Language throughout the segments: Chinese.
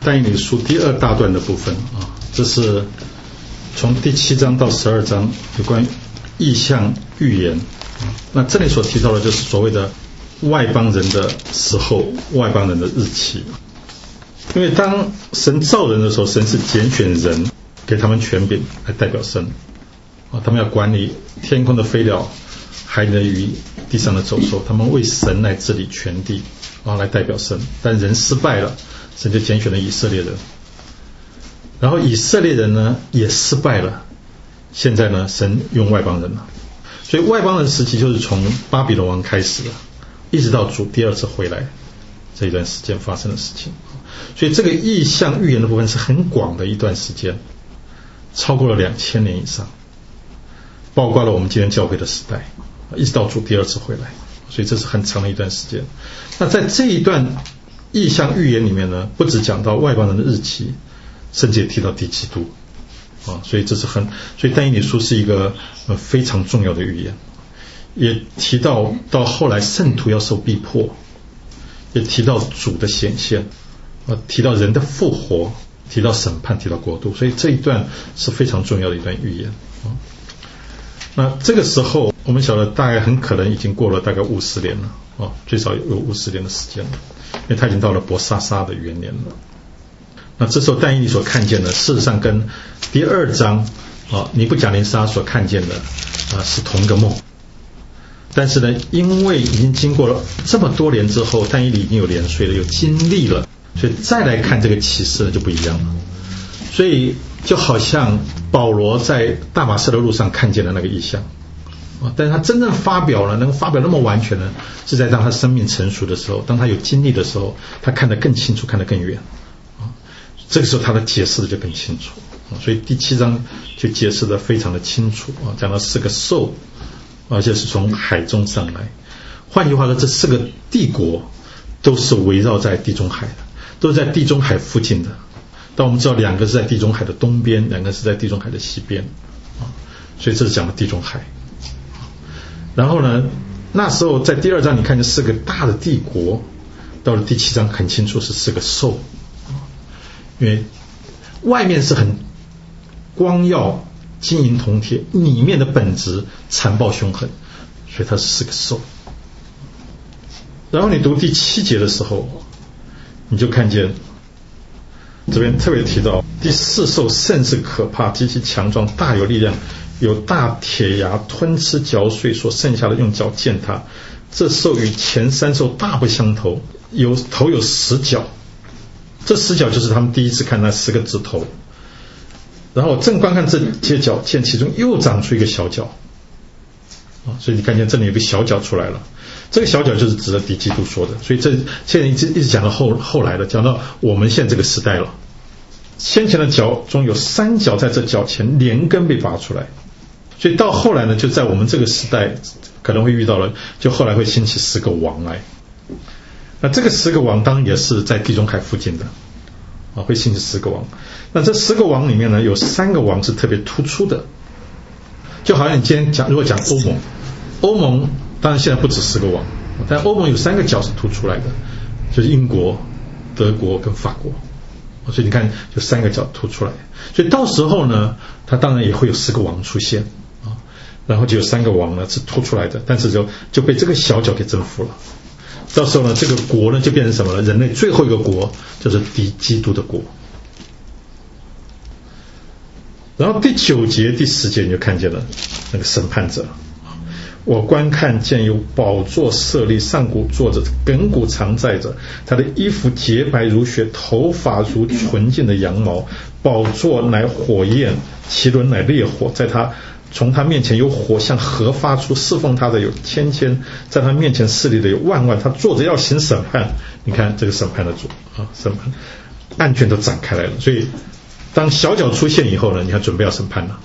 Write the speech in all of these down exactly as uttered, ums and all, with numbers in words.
但以理书第二大段的部分啊，这是从第七章到十二章有关异象预言。那这里所提到的就是所谓的外邦人的时候，外邦人的日期。因为当神造人的时候，神是拣选人，给他们权柄来代表神啊，他们要管理天空的飞鸟、海里的鱼、地上的走兽，他们为神来治理全地啊，来代表神。但人失败了，神就拣选了以色列人，然后以色列人呢也失败了，现在呢神用外邦人了。所以外邦人时期就是从巴比伦王开始了，一直到主第二次回来这一段时间发生的事情。所以这个异象预言的部分是很广的一段时间，超过了两千年以上，包括了我们今天教会的时代，一直到主第二次回来，所以这是很长的一段时间。那在这一段异象预言里面呢，不只讲到外邦人的日期，甚至也提到敌基督啊，所以这是很，所以但以理书是一个呃非常重要的预言，也提到到后来圣徒要受逼迫，也提到主的显现啊，提到人的复活，提到审判，提到国度，所以这一段是非常重要的一段预言啊。那这个时候我们晓得大概很可能已经过了大概五十年了啊，最少有五十年的时间了，因为他已经到了伯沙撒的元年了。那这时候但以理所看见的，事实上跟第二章啊尼布甲尼撒所看见的啊是同一个梦。但是呢，因为已经经过了这么多年之后，但以理已经有年岁了，有经历了，所以再来看这个启示呢就不一样了。所以就好像保罗在大马士的路上看见了那个异象啊，但是他真正发表了，能够发表那么完全呢，是在当他生命成熟的时候，当他有经历的时候，他看得更清楚，看得更远啊。这个时候他的解释的就更清楚啊，所以第七章就解释得非常的清楚啊，讲到四个兽，而且是从海中上来。换句话说，这四个帝国都是围绕在地中海的，都是在地中海附近的。但我们知道两个是在地中海的东边，两个是在地中海的西边啊，所以这是讲的地中海。然后呢，那时候在第二章你看见四个大的帝国，到了第七章很清楚是四个兽，因为外面是很光耀金银铜铁，里面的本质残暴凶狠，所以它是四个兽。然后你读第七节的时候，你就看见这边特别提到第四兽甚是可怕，极其强壮，大有力量，有大铁牙吞吃嚼碎，所剩下的用脚践踏。这兽与前三兽大不相同，有头有十角，这十角就是他们第一次看那十个指头。然后正观看这些角，见其中又长出一个小角啊，所以你看见这里有个小角出来了，这个小角就是指的敌基督说的。所以这现在一直一直讲到后后来的，讲到我们现在这个时代了。先前的角中有三角在这角前连根被拔出来，所以到后来呢，就在我们这个时代可能会遇到了，就后来会兴起十个王来。那这个十个王当然也是在地中海附近的啊，会兴起十个王。那这十个王里面呢，有三个王是特别突出的，就好像你今天讲，如果讲欧盟，欧盟当然现在不止十个王，但欧盟有三个角是突出来的，就是英国、德国跟法国。所以你看，就三个角突出来。所以到时候呢，它当然也会有十个王出现啊，然后就有三个王呢是突出来的，但是就就被这个小角给征服了。到时候呢，这个国呢就变成什么了？人类最后一个国就是敌基督的国。然后第九节、第十节你就看见了那个审判者。我观看见有宝座设立，上古坐着，亘古常在着。他的衣服洁白如雪，头发如纯净的羊毛。宝座乃火焰，其轮乃烈火。在他从他面前有火向河发出，侍奉他的有千千，在他面前势力的有万万。他坐着要行审判。你看这个审判的主啊，审判案卷都展开来了。所以当小角出现以后呢，你看准备要审判了。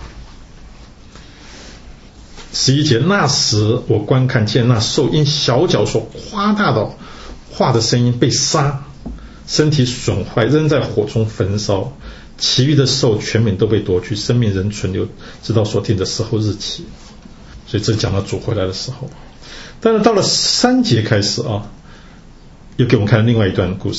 十一节，那时我观看见那兽因小角所夸大的话的声音被杀，身体损坏，扔在火中焚烧。其余的兽全名都被夺去，生命仍存留，直到所定的时候日期。所以这讲到主回来的时候。但是到了三节开始啊，又给我们看另外一段故事。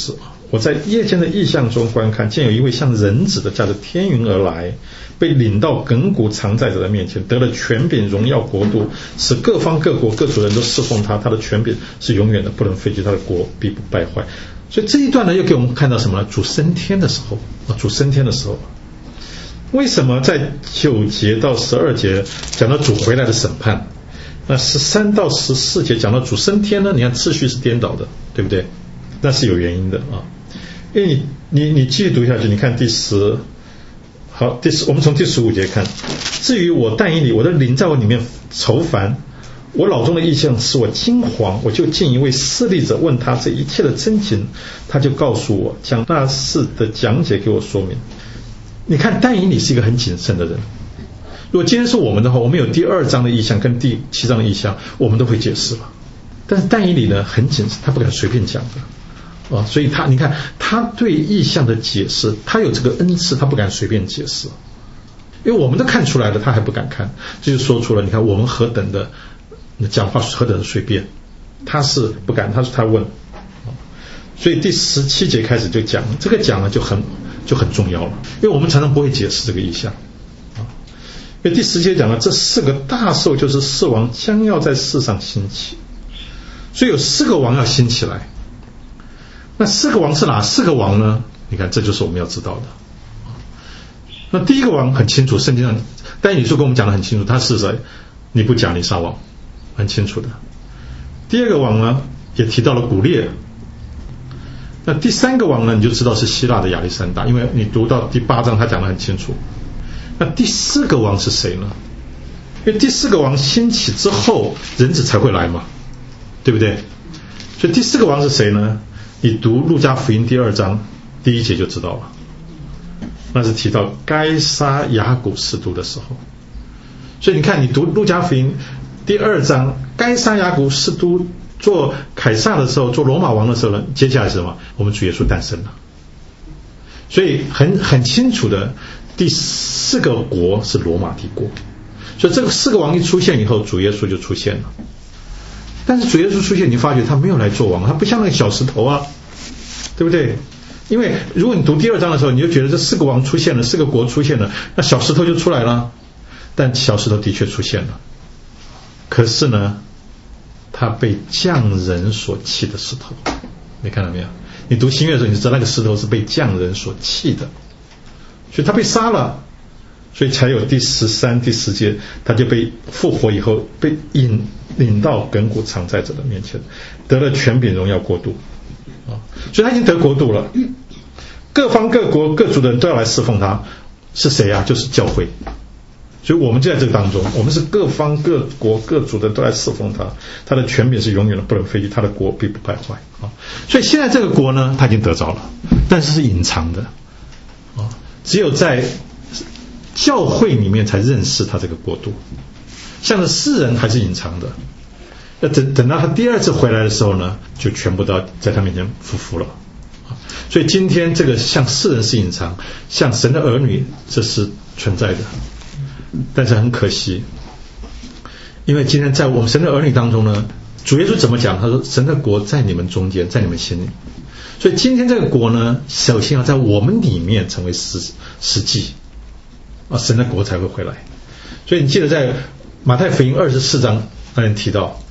我在夜间的异象中观看，见有一位像人子的驾着天云而来，被领到亘古常在者的面前，得了权柄荣耀国度，使各方各国各族人都侍奉他，他的权柄是永远的，不能废去，他的国必不败坏。所以这一段呢又给我们看到什么呢？主升天的时候啊，主升天的时候，为什么在九节到十二节讲到主回来的审判，那十三到十四节讲到主升天呢？你看次序是颠倒的，对不对？那是有原因的啊，因为你你你继续读下去，你看第十，好，第十，我们从第十五节看。至于我但以理，我的灵在我里面愁烦，我脑中的意象使我惊惶，我就进一位侍立者，问他这一切的真情，他就告诉我，将那事的讲解给我说明。你看但以理是一个很谨慎的人，如果今天是我们的话，我们有第二章的意象跟第七章的意象，我们都会解释了。但是但以理呢很谨慎，他不敢随便讲的啊，所以他你看他对意象的解释，他有这个恩赐，他不敢随便解释，因为我们都看出来了，他还不敢看，这就说出了你看我们何等的讲话何等的随便，他是不敢，他是他问，所以第十七节开始就讲这个讲了就很就很重要了，因为我们常常不会解释这个意象啊，因为第十节讲了这四个大兽就是四王将要在世上兴起，所以有四个王要兴起来。那四个王是哪四个王呢？你看这就是我们要知道的。那第一个王很清楚，圣经上但以理书跟我们讲得很清楚，他是谁？尼布甲尼撒王，很清楚的。第二个王呢也提到了古列，那第三个王呢你就知道是希腊的亚历山大，因为你读到第八章他讲得很清楚。那第四个王是谁呢？因为第四个王兴起之后人子才会来嘛，对不对？所以第四个王是谁呢？你读路加福音第二章第一节就知道了，那是提到该撒亚古士督的时候。所以你看你读路加福音第二章，该撒亚古士督做凯撒的时候，做罗马王的时候呢，接下来是什么？我们主耶稣诞生了。所以很很清楚的，第四个国是罗马帝国，所以这个四个王一出现以后，主耶稣就出现了。但是主耶稣出现，你发觉他没有来做王，他不像那个小石头啊，对不对？因为如果你读第二章的时候，你就觉得这四个王出现了，四个国出现了，那小石头就出来了。但小石头的确出现了，可是呢，他被匠人所弃的石头，你看到没有？你读新约的时候，你就知道那个石头是被匠人所弃的，所以他被杀了。所以才有第十三、第十节，他就被复活以后被引领到亘古常在者的面前，得了权柄荣耀国度啊！所以他已经得国度了，各方各国各族的人都要来侍奉他。是谁啊？就是教会。所以我们就在这个当中，我们是各方各国各族的都来侍奉他，他的权柄是永远的，不能废去，他的国必不败坏啊！所以现在这个国呢，他已经得着了，但是是隐藏的啊，只有在教会里面才认识他这个国度，像是世人还是隐藏的。要等等到他第二次回来的时候呢，就全部都在他面前匍匐了。所以今天这个像世人是隐藏，像神的儿女这是存在的。但是很可惜，因为今天在我们神的儿女当中呢，主耶稣怎么讲？他说神的国在你们中间，在你们心里。所以今天这个国呢，首先要在我们里面成为实实际啊，神的国才会回来。所以你记得在马太福音二十四章那里提到，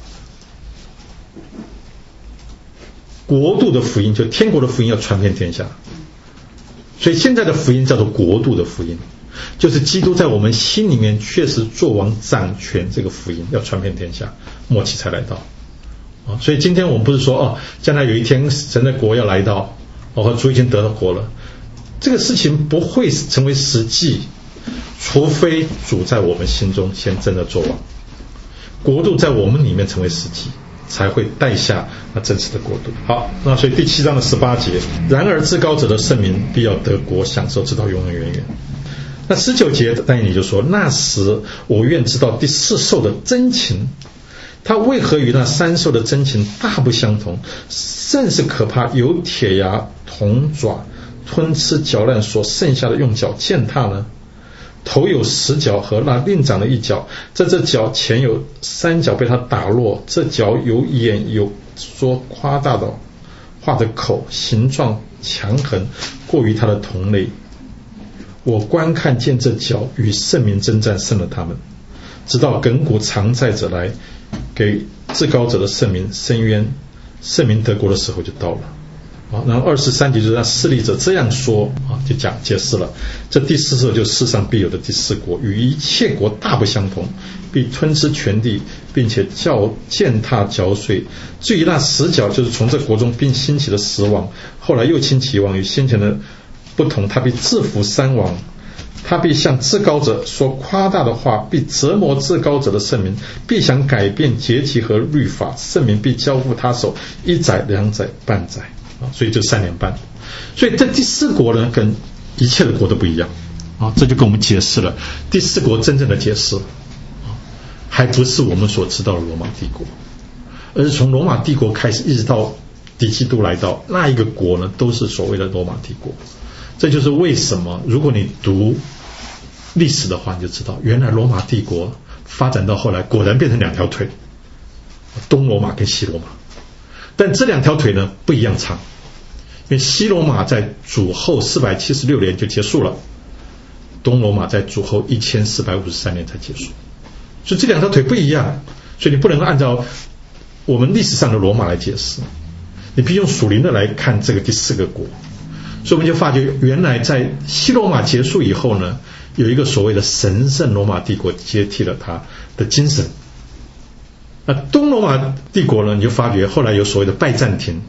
国度的福音，就天国的福音要传遍天下。所以现在的福音叫做国度的福音，就是基督在我们心里面确实作王掌权，这个福音要传遍天下，末期才来到啊。所以今天我们不是说哦，将来有一天神的国要来到，哦，主已经得了国了，这个事情不会成为实际，除非主在我们心中先真的作王，国度在我们里面成为实际，才会带下那真实的国度。好，那所以第七章的十八节，然而至高者的圣民必要得国，享受直到永永远远。那十九节但以理就说，那时我愿知道第四兽的真情，它为何与那三兽的真情大不相同，甚是可怕，有铁牙铜爪吞吃嚼烂，所剩下的用脚践踏呢？头有十角和那另长的一角，在这角前有三角被他打落，这角有眼有说夸大的话的口，形状强横，过于他的同类。我观看见这脚与圣民征战，胜了他们，直到亘古常在者来给至高者的圣民伸冤，圣民得国的时候就到了。啊，然后二十三节就是让势力者这样说啊，就讲解释了这第四世就是世上必有的第四国，与一切国大不相同，必吞吃全地，并且叫践踏嚼碎。至于那十角，就是从这国中并兴起的十王，后来又兴起一王，与先前的不同，他必制服三王，他必向至高者说夸大的话，必折磨至高者的圣民，必想改变节期和律法，圣民必交付他手，一载两载半载。啊，所以就三年半。所以这第四国呢，跟一切的国都不一样啊，这就跟我们解释了第四国真正的解释啊，还不是我们所知道的罗马帝国，而是从罗马帝国开始一直到敌基督来到那一个国呢，都是所谓的罗马帝国。这就是为什么如果你读历史的话，你就知道原来罗马帝国发展到后来果然变成两条腿，东罗马跟西罗马。但这两条腿呢不一样长，因为西罗马在主后四百七十六年就结束了，东罗马在主后一千四百五十三年才结束，所以这两条腿不一样，所以你不能按照我们历史上的罗马来解释，你必须用属灵的来看这个第四个国。所以我们就发觉原来在西罗马结束以后呢，有一个所谓的神圣罗马帝国接替了它的精神。那东罗马帝国呢，你就发觉后来有所谓的拜占庭，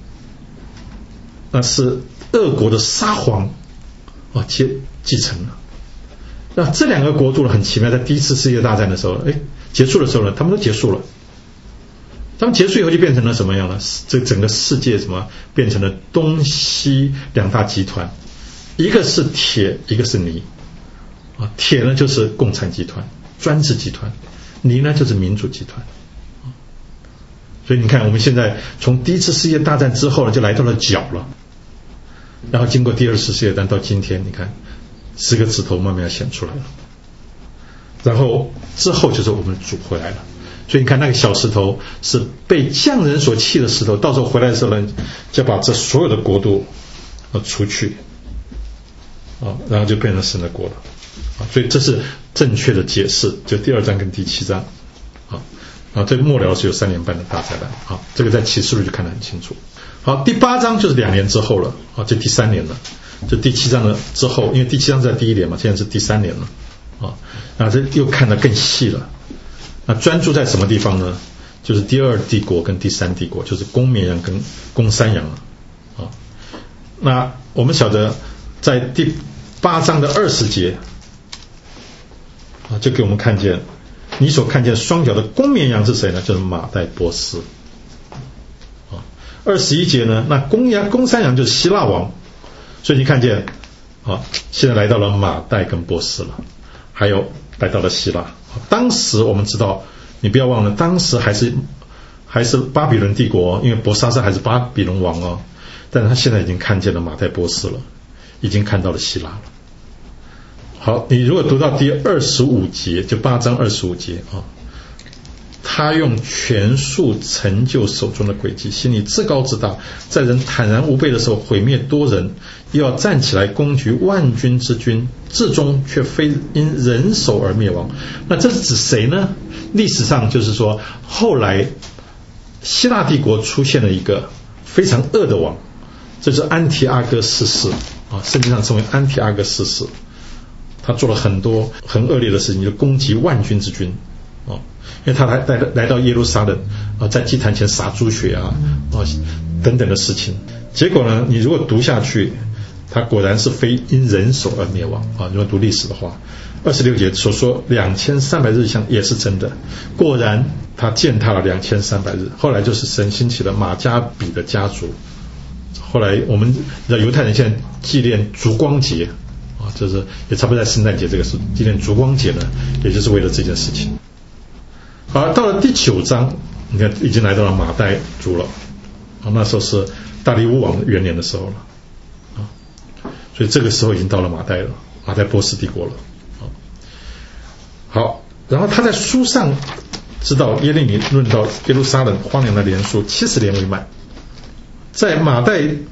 那是俄国的沙皇啊接继承了。那这两个国度呢很奇妙，在第一次世界大战的时候，哎，结束的时候呢，他们都结束了。他们结束以后就变成了什么样呢？这整个世界什么变成了东西两大集团，一个是铁，一个是泥啊。铁呢就是共产集团、专制集团，泥呢就是民主集团。所以你看，我们现在从第一次世界大战之后呢，就来到了角了，然后经过第二次世界大战到今天，你看十个指头慢慢要显出来了，然后之后就是我们主回来了。所以你看那个小石头是被匠人所弃的石头，到时候回来的时候呢，就把这所有的国度啊除去啊，然后就变成神的国了啊。所以这是正确的解释，就第二章跟第七章啊。啊，这个末了是有三年半的大灾难啊，这个在启示录就看得很清楚。好，第八章就是两年之后了啊，这第三年了，就第七章的之后，因为第七章是在第一年嘛，现在是第三年了啊，那这又看得更细了。那专注在什么地方呢？就是第二帝国跟第三帝国，就是公绵羊跟公山羊了啊。那我们晓得在第八章的二十节啊，就给我们看见。你所看见双脚的公绵羊是谁呢？就是马代波斯啊。二十一节呢，那公羊公山羊就是希腊王，所以你看见啊，现在来到了马代跟波斯了，还有来到了希腊。当时我们知道，你不要忘了，当时还是还是巴比伦帝国，因为伯沙撒还是巴比伦王哦，但是他现在已经看见了马代波斯了，已经看到了希腊了。好，你如果读到第二十五节，就八章二十五节啊，他用权术成就手中的诡计，心里自高自大，在人坦然无备的时候毁灭多人，又要站起来攻击万军之君，至终却非因人手而灭亡。那这是指谁呢？历史上就是说，后来希腊帝国出现了一个非常恶的王，这是安提阿哥四世啊，圣经上称为安提阿哥四世。他做了很多很恶劣的事情，就攻击万军之君啊，因为他来来来到耶路撒冷啊，在祭坛前洒猪血啊啊等等的事情。结果呢，你如果读下去，他果然是非因人手而灭亡啊。如果读历史的话，二十六节所说两千三百日像也是真的，果然他践踏了两千三百日。后来就是神兴起了马加比的家族，后来我们犹太人现在纪念烛光节。啊，就是也差不多在圣诞节这个时候纪念烛光节呢，也就是为了这件事情。好，到了第九章，你看已经来到了马代族了啊，那时候是大利乌王元年的时候了啊，所以这个时候已经到了马代了，马代波斯帝国了啊。好，然后他在书上知道耶利米论到耶路撒冷荒凉的年数七十年为满，在马代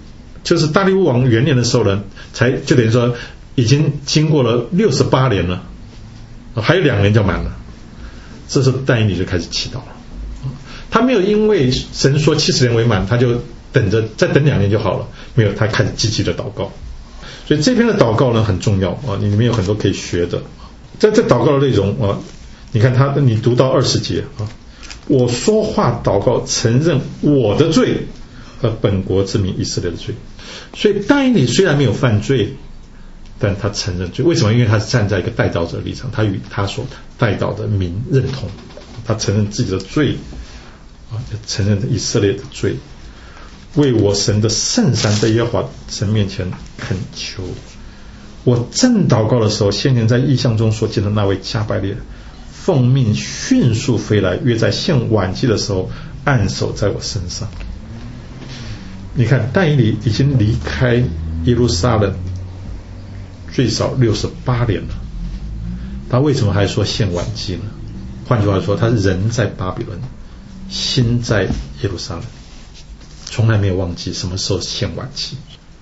就是大利乌王元年的时候呢，才就等于说已经经过了六十八年了，还有两年就满了。这时候但以理就开始祈祷了，他没有因为神说七十年为满，他就等着再等两年就好了，没有，他开始积极的祷告。所以这篇的祷告呢很重要啊，里面有很多可以学的。在这祷告的内容啊，你看他，你读到二十节啊，我说话祷告，承认我的罪和本国之民以色列的罪。所以但以理虽然没有犯罪，但他承认罪。为什么？因为他是站在一个代祷者的立场，他与他所代祷的民认同，他承认自己的罪啊，承认以色列的罪，为我神的圣山在耶和华神面前恳求。我正祷告的时候，先前在异象中所见的那位加百列奉命迅速飞来，约在献晚祭的时候按手在我身上。你看但以理已经离开耶路撒冷最少六十八年了，他为什么还说献晚祭呢？换句话说，他人在巴比伦，心在耶路撒冷，从来没有忘记什么时候献晚祭。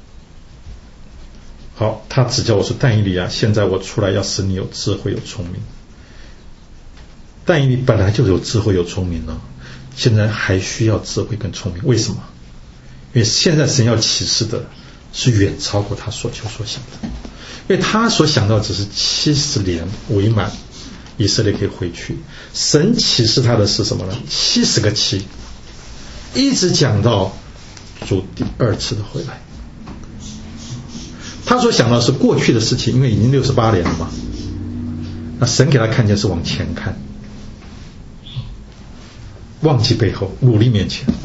好，他只叫我说但以理啊，现在我出来要使你有智慧有聪明。但以理本来就有智慧有聪明了，现在还需要智慧跟聪明。为什么？因为现在神要启示的是远超过他所求所想的。因为他所想到只是七十年为满，以色列可以回去。神启示他的是什么呢？七十个七，一直讲到主第二次的回来。他所想到是过去的事情，因为已经六十八年了嘛。那神给他看见是往前看，忘记背后，努力面前。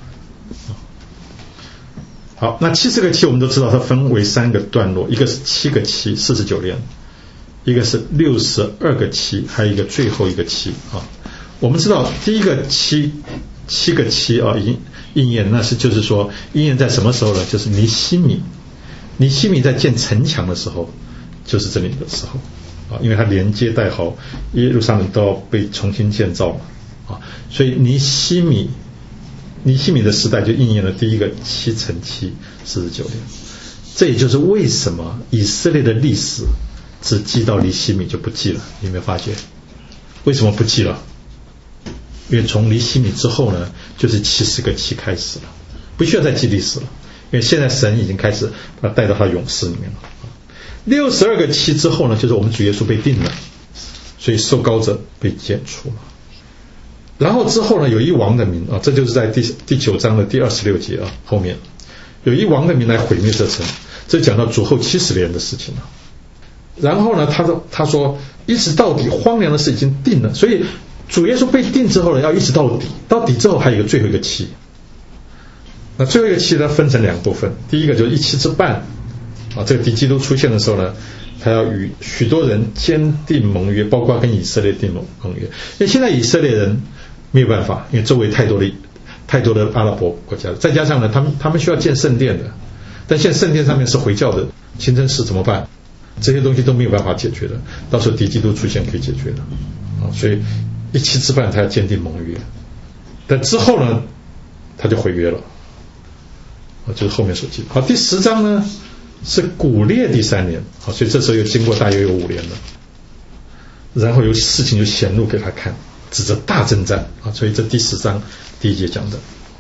好，那七十个七我们都知道，它分为三个段落，一个是七个七，四十九年；一个是六十二个七，还有一个最后一个七啊。我们知道第一个七，七个七啊，已经应验，那是就是说应验在什么时候呢？就是尼希米。尼希米在建城墙的时候，就是这里的时候啊，因为它连接带好耶路撒冷都要被重新建造嘛啊，所以尼希米尼希米的时代就应验了第一个七乘七四十九年。这也就是为什么以色列的历史只记到尼希米就不记了。你有没有发觉？为什么不记了？因为从尼希米之后呢，就是七十个七开始了，不需要再记历史了。因为现在神已经开始把他带到他的勇士里面了。六十二个七之后呢，就是我们主耶稣被定了，所以受膏者被剪除了。然后之后呢，有一王的民啊，这就是在第第九章的第二十六节啊，后面有一王的民来毁灭这城，这讲到主后七十年的事情了。然后呢，他说他说一直到底，荒凉的事已经定了，所以主耶稣被定之后呢，要一直到底，到底之后还有一个最后一个期。那最后一个期呢，分成两部分，第一个就是一期之半啊，这个敌基督出现的时候呢，他要与许多人坚定盟约，包括跟以色列订盟盟约。因为现在以色列人没有办法，因为周围太多的太多的阿拉伯国家，再加上呢，他们他们需要建圣殿的，但现在圣殿上面是回教的清真寺，怎么办？这些东西都没有办法解决的，到时候敌基督出现可以解决的啊，所以一期之半他要坚定盟约，但之后呢，他就毁约了。就是后面所记。好，第十章呢是古列第三年，好，所以这时候又经过大约有五年了，然后有事情就显露给他看，指着大征战啊，所以这第十章第一节讲的，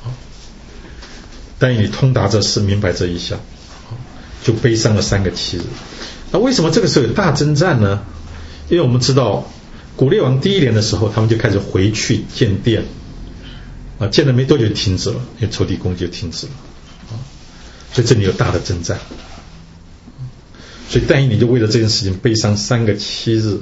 但以理通达这事，明白这一项，就悲伤了三个七日。那为什么这个时候有大征战呢？因为我们知道古列王第一年的时候，他们就开始回去建殿啊，建了没多久就停止了，因为仇敌攻击就停止了。所以这里有大的征战，所以但以理就为了这件事情悲伤三个七日。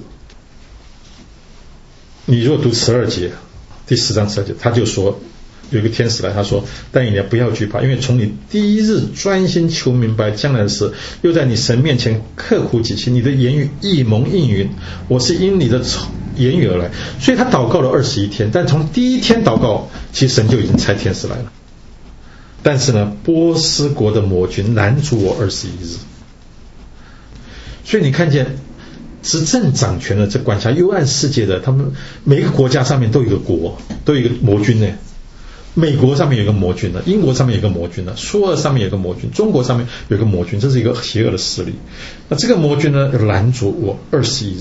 你如果读十二节，第十章十二节，他就说有一个天使来，他说但以理不要惧怕，因为从你第一日专心求明白将来的事，又在你神面前刻苦己心，你的言语一蒙应允，我是因你的言语而来。所以他祷告了二十一天，但从第一天祷告，其实神就已经差天使来了。但是呢，波斯国的魔军拦阻我二十一日，所以你看见执政掌权的这管辖幽暗世界的，他们每一个国家上面都有一个国，都有一个魔军呢。 美国上面有一个魔君的，英国上面有一个魔君的，苏俄上面有一个魔君，中国上面有一个魔君，这是一个邪恶的势力。那这个魔君呢，拦阻我二十一日。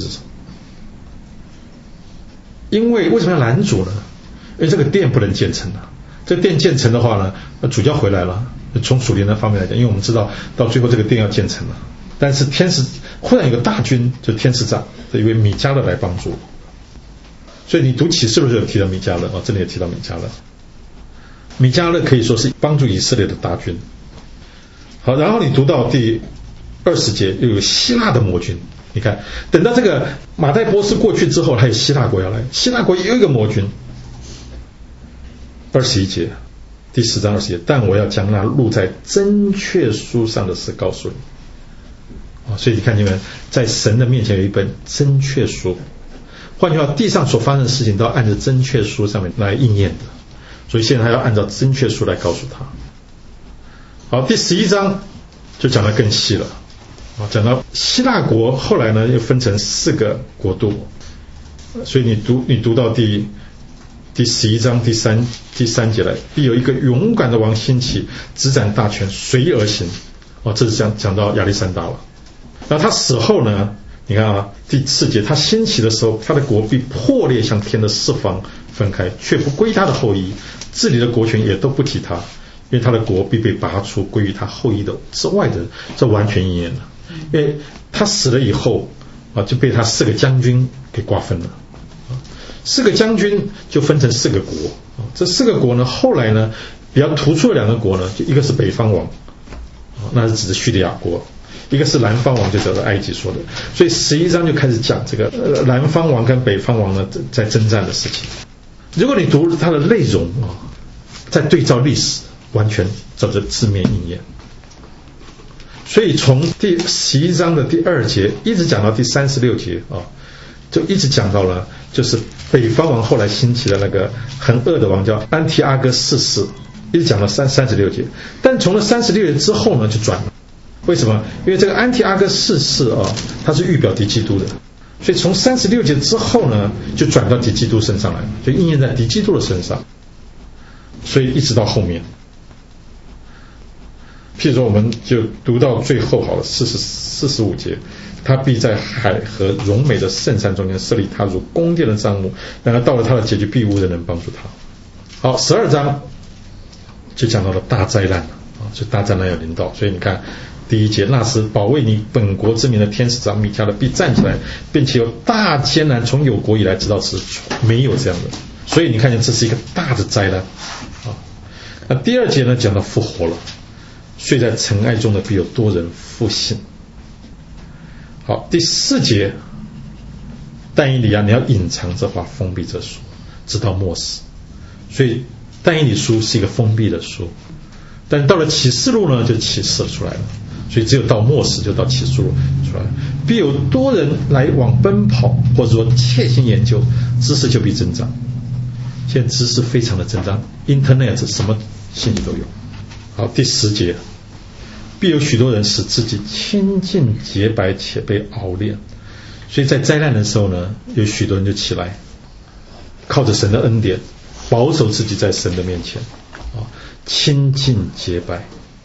因为为什么要拦阻呢？因为这个殿不能建成了。这个殿建成的话呢，主教回来了。从属灵的方面来讲，因为我们知道到最后这个殿要建成了，但是天使忽然有个大军，就天使长这一位米迦勒来帮助。所以你读启示录就有提到米迦勒啊，这里也提到米迦勒。米迦勒可以说是帮助以色列的大军。好，然后你读到第二十节，又有希腊的魔君。你看，等到这个马代波斯过去之后，还有希腊国要来，希腊国也有一个魔君。二十一节，第十章二十节，但我要将那录在真确书上的事告诉你。啊，所以你看见没有，在神的面前有一本真确书。换句话，地上所发生的事情都要按照真确书上面来应验的。所以现在他要按照真确书来告诉他。好，第十一章就讲得更细了。讲到希腊国后来呢又分成四个国度，所以你读你读到第第十一章第三第三节来，必有一个勇敢的王兴起，执掌大权，随而行。哦，这是讲讲到亚历山大了。然后他死后呢，你看啊，第四节，他兴起的时候，他的国必破裂，向天的四方分开，却不归他的后裔，治理的国权也都不提他，因为他的国必被拔出，归于他后裔的之外的人。这完全应验了。因为他死了以后啊，就被他四个将军给瓜分了。四个将军就分成四个国。这四个国呢，后来呢比较突出的两个国呢，就一个是北方王，那是指的叙利亚国；一个是南方王，就叫做埃及说的。所以十一章就开始讲这个呃南方王跟北方王呢在征战的事情。如果你读它的内容啊，在对照历史，完全照着字面应验。所以从第十一章的第二节一直讲到第三十六节啊，就一直讲到了，就是北方王后来兴起的那个很恶的王叫安提阿哥四世，一直讲到三三十六节。但从了三十六节之后呢，就转了。为什么？因为这个安提阿哥四世啊，他是预表敌基督的，所以从三十六节之后呢，就转到敌基督身上来了，就应验在敌基督的身上。所以一直到后面。譬如说，我们就读到最后好了，四十四十五节，他必在海和荣美的圣山中间设立他如宫殿的帐幕，然后到了他的结局，必无人能帮助他。好，十二章就讲到了大灾难啊，就大灾难要临到。所以你看，第一节，那时保卫你本国之民的天使长米迦勒必站起来，并且有大艰难，从有国以来直到此没有这样的。所以你看见这是一个大的灾难啊。那第二节呢，讲到复活了。睡在尘埃中的必有多人复醒。好，第四节，但以理啊，你要隐藏这话，封闭这书，直到末世。所以但以理书是一个封闭的书，但到了启示录呢，就启示出来了。所以只有到末世，就到启示录出来，必有多人来往奔跑，或者说切心研究，知识就必增长。现在知识非常的增长 ，Internet 什么信息都有。好，第十节，必有许多人使自己清净洁白，且被熬炼。所以在灾难的时候呢，有许多人就起来，靠着神的恩典，保守自己在神的面前啊，清净洁白。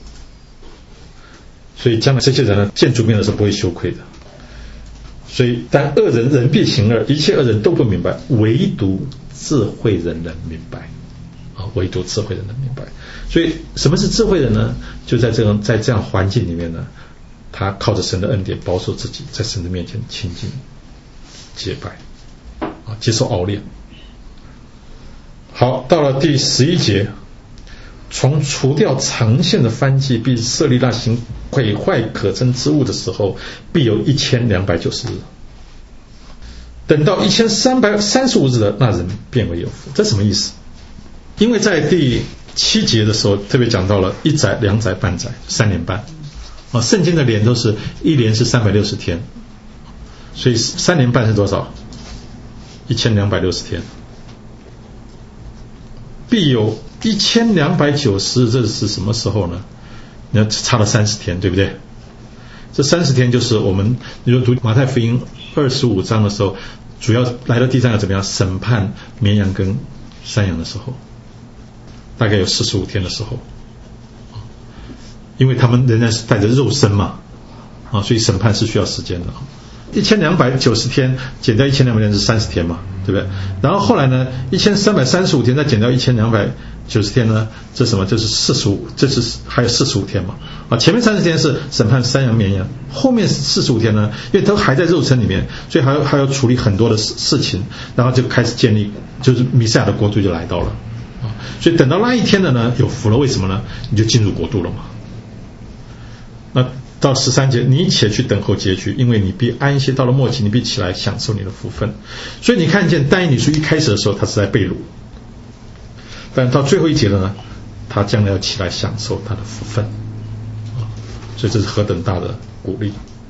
所以将来这些人呢，见主面的时候不会羞愧的。所以，但恶人人必行恶，一切恶人都不明白，唯独智慧人能明白啊，唯独智慧人能明白。所以什么是智慧人呢？就在这样在这样环境里面呢，他靠着神的恩典保守自己，在神的面前清净洁白啊，接受熬炼。好，到了第十一节，从除掉长线的燔祭，必设立那行毁坏可憎之物的时候，必有一千两百九十日。等到一千三百三十五日的那人变为有福。这什么意思？因为在第七节的时候特别讲到了一载、两载、半载、三年半啊，圣经的年都是一年是三百六十天，所以三年半是多少？一千两百六十天。必有一千两百九十日，这是什么时候呢？你要差了三十天，对不对？这三十天就是我们，你说读马太福音二十五章的时候，主要来到地上要怎么样审判绵羊跟山羊的时候。 大概有四十五天的时候，因为他们仍然是带着肉身嘛，啊，所以审判是需要时间的。一千两百九十天减掉一千两百天是三十天嘛，对不对？然后后来呢，一千三百三十五天再减掉一千两百九十天呢，这是什么？这是四十五，这是还有四十五天嘛。啊，前面三十天是审判山羊绵羊，后面四十五天呢，因为都还在肉身里面，所以还要还要处理很多的事事情，然后就开始建立，就是弥赛亚的国度就来到了。啊，所以等到那一天的呢，有福了，为什么呢？你就进入国度了嘛。那到十三节，你且去等候结局，因为你必安息，到了末期，你必起来享受你的福分。所以你看见但以理书一开始的时候，他是在被掳，但到最后一节了呢，他将来要起来享受他的福分，所以这是何等大的鼓励。